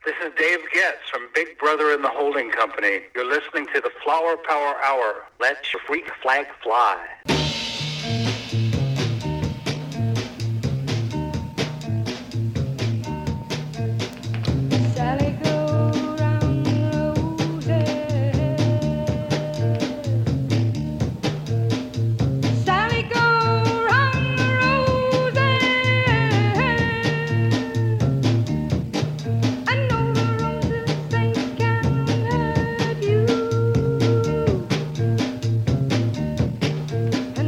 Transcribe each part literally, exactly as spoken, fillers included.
This is Dave Getz from Big Brother and the Holding Company. You're listening to the Flower Power Hour. Let your freak flag fly. Sally go round the roses. Sally go round the roses. I know the roses they can hurt you.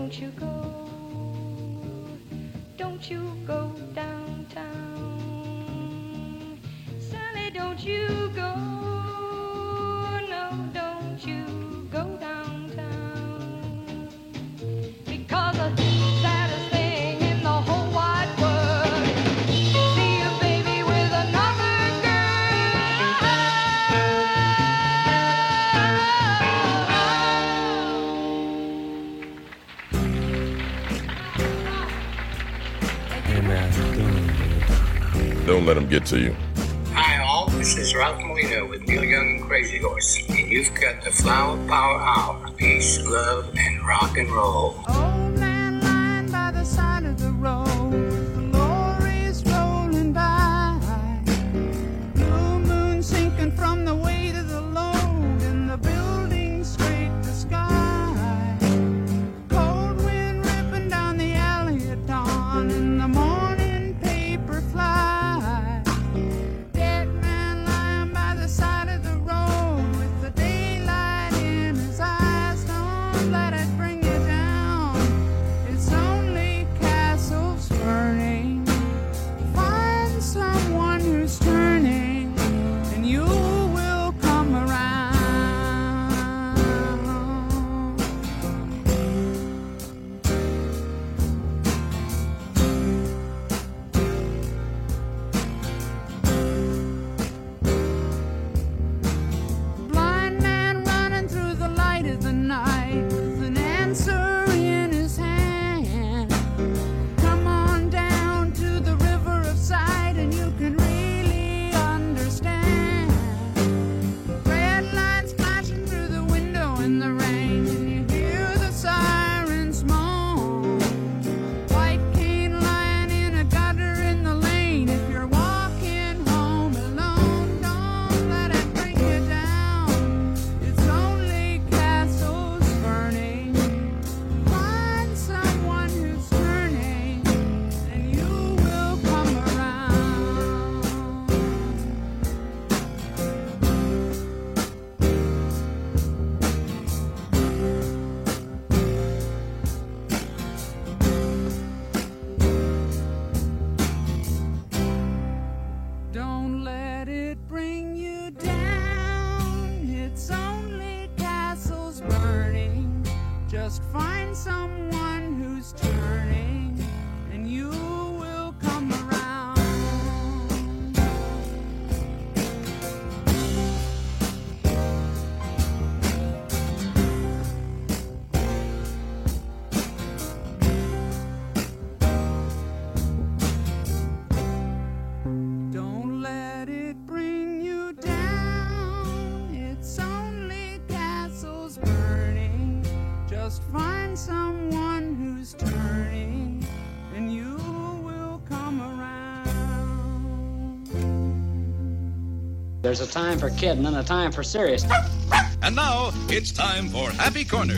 don't you go, don't you go downtown. Sally, don't you go, no, don't you go downtown. Because the saddest thing in the whole wide world is to see a baby with another Hey man, Don't let them get to you. Hi all, this is Ralph Molina with Neil Young and Crazy Horse, and you've got the Flower Power Hour. Peace, love, and rock and roll. Old man lying by the side of the road, the lorries rolling by. Blue moon sinking from the weight of the load, and the buildings scrape the sky. Cold wind ripping down the alley at dawn, and the morning paper fly. Dead man lying by the side of the road with the daylight in his eyes. Don't let it bring you down. It's only castles burning. Find someone who's turning, and you will come around. Blind man running through the light of the night with an answer in his hand. Come on down to the river of sight and you can really understand. Red lights flashing through the window in the rain, and you hear the sirens moan. White cane lying in a gutter in the lane. If you're walking home alone, don't let it bring you down. It's only castles burning. Find someone who's turning, and you will come around. Don't let it bring you down. It's only castles burning. Just find someone who's turning, and you will come around. Don't let it bring you down. It's only castles burning. Just find someone who's turning, and you will come around. There's a time for kidding and a time for serious. And now it's time for Happy Corner.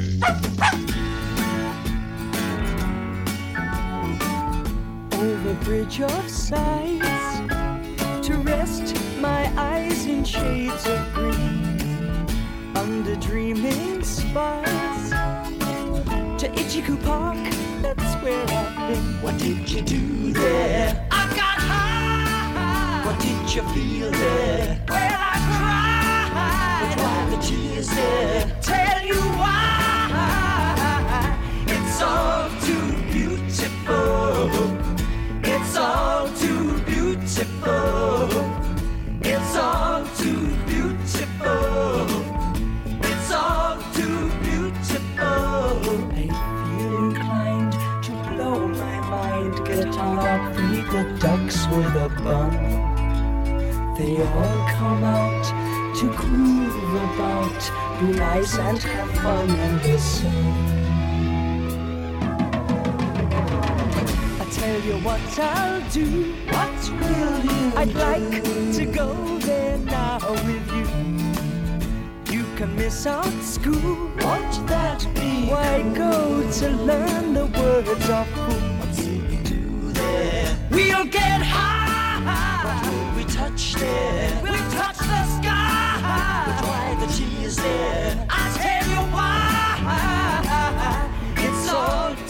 Over bridge of sighs, to rest my eyes in shades of green, under dreaming spires, to Ichiku Park, that's where I've been. What did you do there? I got high. What did you feel there? Well, I cried. But why the tears there? Tell you why. It's all too beautiful. It's all too beautiful. It's all too beautiful. It's all too beautiful. I feel inclined to blow my mind. Get up, feed the ducks with a bun. They all come out to groove about, be nice and have fun and listen. Tell you what I'll do. What will you I'd do? Like to go there now with you. You can miss out school. Won't that be? Why go to learn the words of who? What will we do there? We'll get high. What will we touch there? We'll touch the sky. But why the cheese there? I'll tell you why. It's all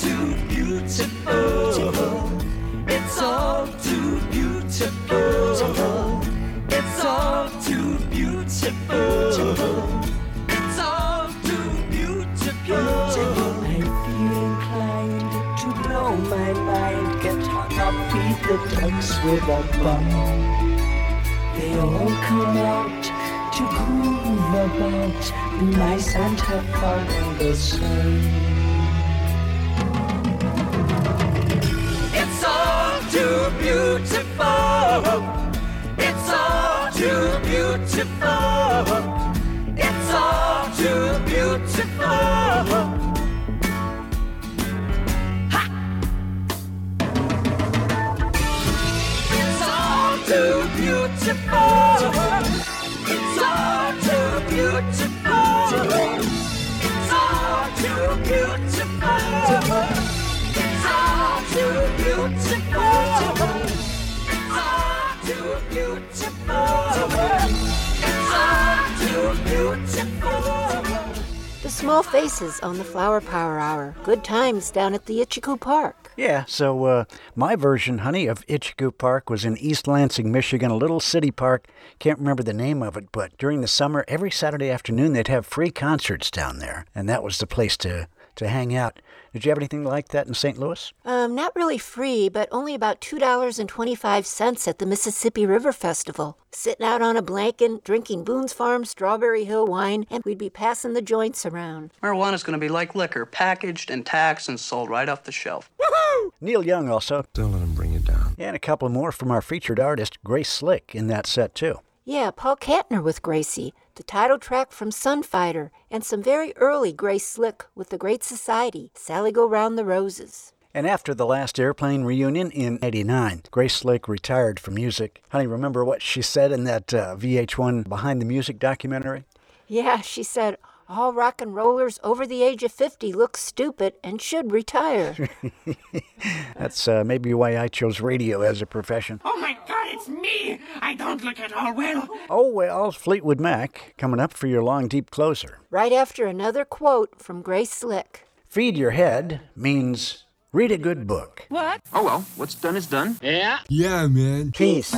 with a bum. They all come out to groove about nice and have fun in the sun. It's all too beautiful. It's all too beautiful. It's all too beautiful. Ha! It's all too beautiful. It's all too beautiful. It's all too beautiful. It's all too beautiful. It's all too beautiful. The Small Faces on the Flower Power Hour. Good times down at the Itchycoo Park. Yeah, so uh, my version, honey, of Itchycoo Park was in East Lansing, Michigan, a little city park. Can't remember the name of it, but during the summer, every Saturday afternoon, they'd have free concerts down there, and that was the place to, to hang out. Did you have anything like that in Saint Louis? Um, not really free, but only about two dollars and twenty-five cents at the Mississippi River Festival. Sitting out on a blanket, drinking Boone's Farm Strawberry Hill wine, and we'd be passing the joints around. Marijuana's going to be like liquor, packaged and taxed and sold right off the shelf. Woohoo! Neil Young also. Don't let him bring you down. And a couple more from our featured artist, Grace Slick, in that set, too. Yeah, Paul Kantner with Gracie, the title track from Sunfighter, and some very early Grace Slick with the Great Society, Sally Go Round the Roses. And after the last Airplane reunion in eighty-nine, Grace Slick retired from music. Honey, remember what she said in that uh, V H one Behind the Music documentary? Yeah, she said, all rock and rollers over the age of fifty look stupid and should retire. That's uh, maybe why I chose radio as a profession. Oh my God, it's me! I don't look at all well. Oh, well, Fleetwood Mac, coming up for your long, deep closer. Right after another quote from Grace Slick. Feed your head means read a good book. What? Oh, well, what's done is done. Yeah? Yeah, man. Peace.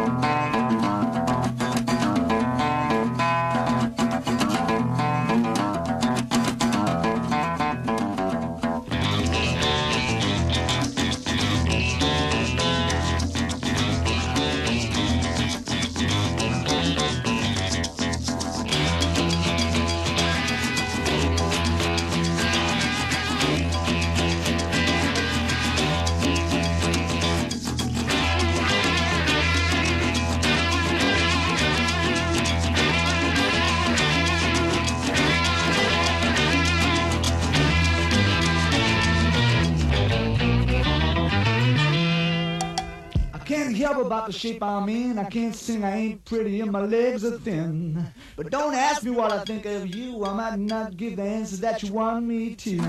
About the shape I'm in, I can't sing, I ain't pretty, and my legs are thin. But don't ask me what I think of you, I might not give the answers that you want me to.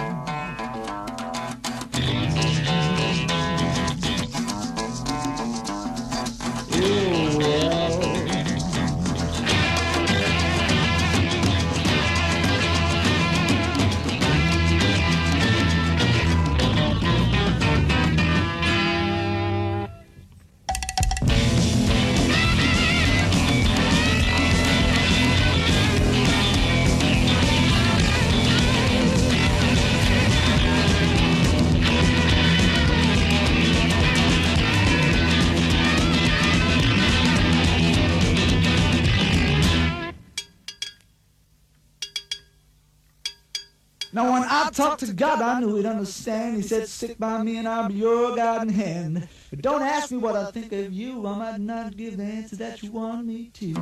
Oh, well. Now when I talked to God, I knew he'd understand. He said, stick by me and I'll be your guiding hand. But don't ask me what I think of you, I might not give the answer that you want me to.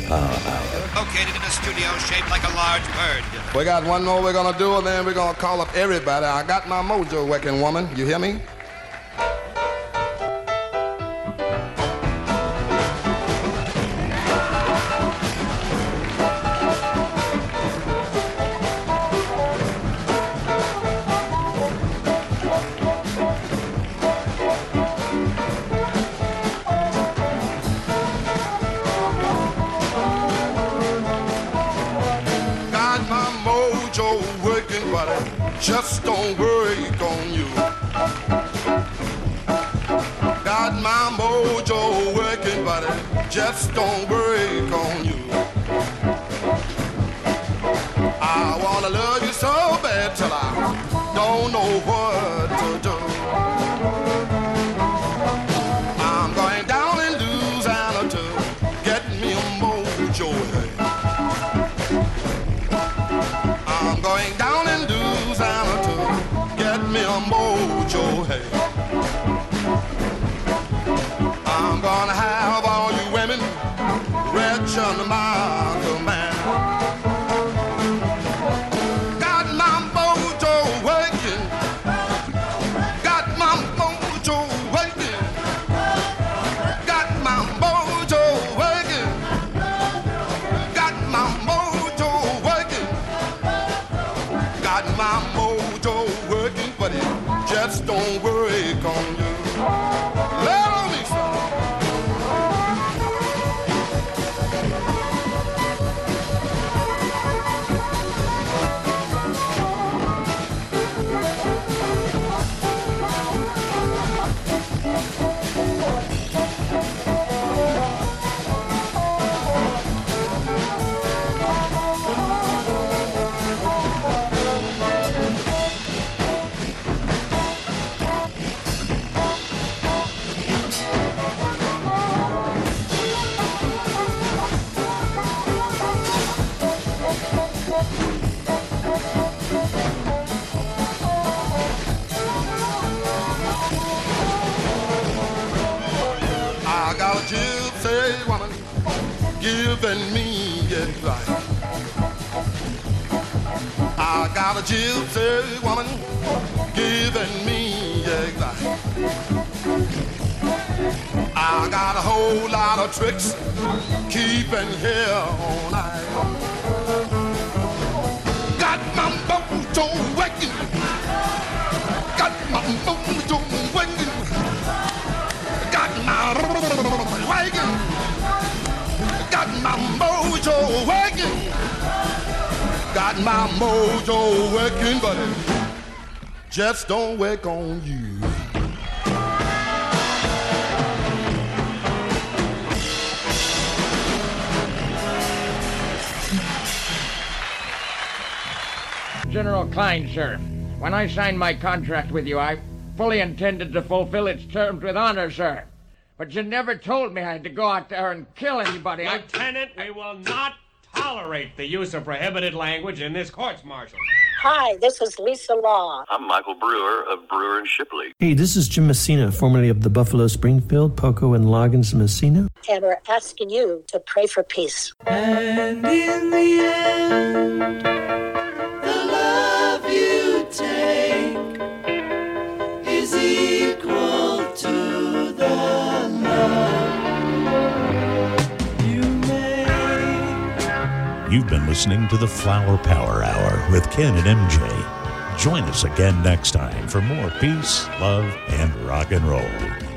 Power Hour. Located in a studio shaped like a large bird. We got one more we're gonna do, and then we're gonna call up everybody. I got my mojo working, woman. You hear me? Just don't worry on you. Got my mojo working, buddy. Just don't worry on you. I wanna love you so bad till I don't know what to do. I'm going down in Louisiana to get me a mojo. I'm going down in Louisiana to get me a mojo, hey. I'm gonna have all you women rich under my command. Got my mojo working. Got my mojo working. Got my mojo working. Got my mojo working. Got my mojo working, but it just don't work on you. Let on me, son. Gypsy woman giving me advice. I got a gypsy woman giving me advice. I got a whole lot of tricks keeping here all night. Got my mojo working. Got my mojo working. Got my wagon, got my mojo working, got my mojo working, but it just don't work on you. General Klein, sir. When I signed my contract with you, I fully intended to fulfill its terms with honor, sir. But you never told me I had to go out there and kill anybody. Lieutenant, I... we will not tolerate the use of prohibited language in this courts-martial. Hi, this is Lisa Law. I'm Michael Brewer of Brewer and Shipley. Hey, this is Jim Messina, formerly of the Buffalo Springfield, Poco and Loggins Messina. And we're asking you to pray for peace. And in the end, the love you take is equal to the love you make. You've been listening to the Flower Power Hour with Ken and M J. Join us again next time for more peace, love, and rock and roll.